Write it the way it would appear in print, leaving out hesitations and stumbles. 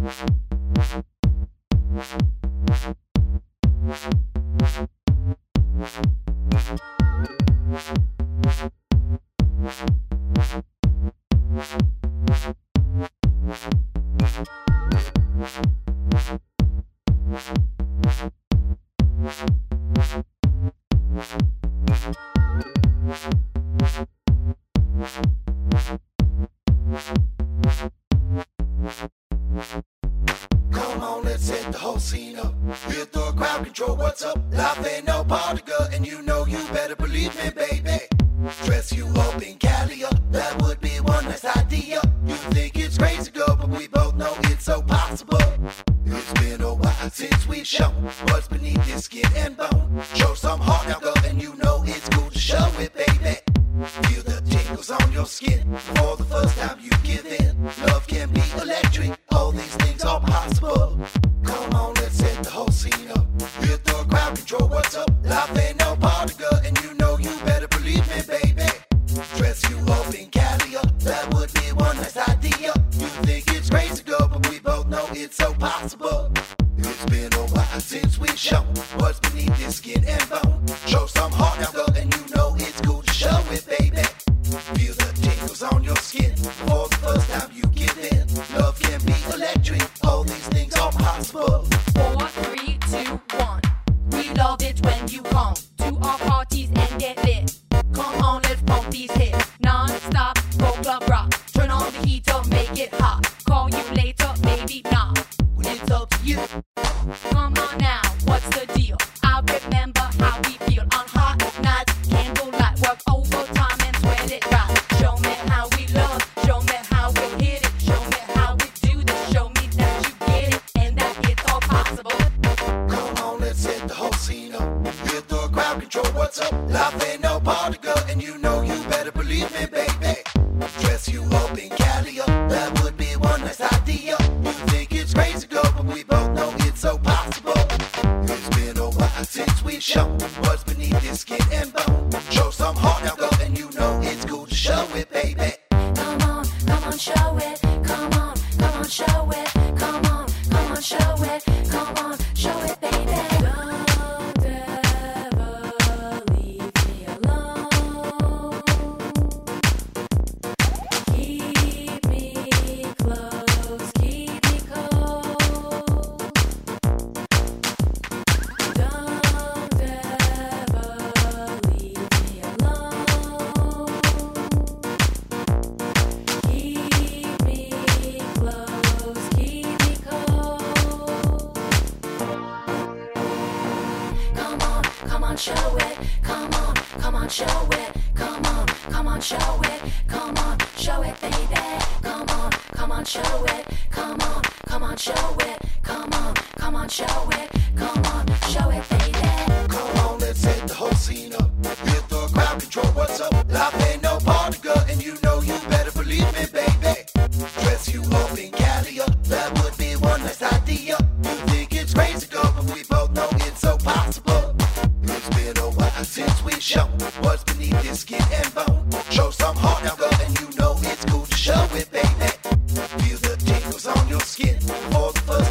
Come on, let's set the whole scene up. We'll throw a crowd control, what's up? Life ain't no party, girl, and you know you better believe me, baby. Dress you up in Cali, that would be one nice idea. You think it's crazy, girl, but we both know it's so possible. It's been a while since we've shown what's beneath your skin and bone. Show some heart now, girl, and you know it's cool to show it, baby. Feel the tingles on your skin for the first time you give in. Love can be electric, all these things are possible. Come on, let's set the whole scene up. We'll throw a crowd control, what's up? Life ain't no party, girl, and you know you better believe me, baby. Dress you up in Cali, that would be one nice idea. You think it's crazy, girl, but we both know it's so possible. It's been a while since we've shown what's beneath your skin and bone. Show some heart now, girl, and you know it's cool to show it, baby. Feel the tingles on your skin for the first time you give in. Love can be electric, all these things are possible. 4, 3, 2, 1. We love it when you come to our parties and get lit. Come on, let's pump these hits. Non-stop, go club rock. Turn on the heater, make it hot. Call you later, maybe not. When it's up to you. Come on now, what's the deal? I remember how we feel on hot nights. Candlelight, work overtime and sweat it right. Show me how we love, show me how we hit it. Show me how we do this, show me that you get it and that it's all possible. Come on, let's set the whole scene up. We'll throw a crowd control, what's up? Life ain't no party, girl, and you know you better believe me, baby. Dress you up in Cali, that would be one nice idea. You think it's crazy, girl, but we both know it's so possible. It's been a while since we've shown what's beneath your skin and bone. Show some heart now, girl, and you know it's cool to show it, baby. Come on, show it. Come on, show it. Come on, show it. Come on, show it, baby. Don't ever leave me alone. Keep me close, keep me cold. Don't ever leave me alone. Keep me close, keep me cold. Come on, show it. Come on, show it. Come on, show it. Come on, show it, baby. Come on, show it. Come on, show it. Come on, show it. Come on, show it, baby. Come on, let's set the whole scene up. We'll throw a crowd control, what's up? Life ain't no party, girl, and you know you better believe me, baby. Dress you up in Cali, that would be one nice idea. You think it's crazy, girl, but we both know it's so possible. It's been a while since we've shown what's beneath your skin and bone. Show some heart now, girl, and you know it's cool to show it, baby. Feel the tingles on your skin for the first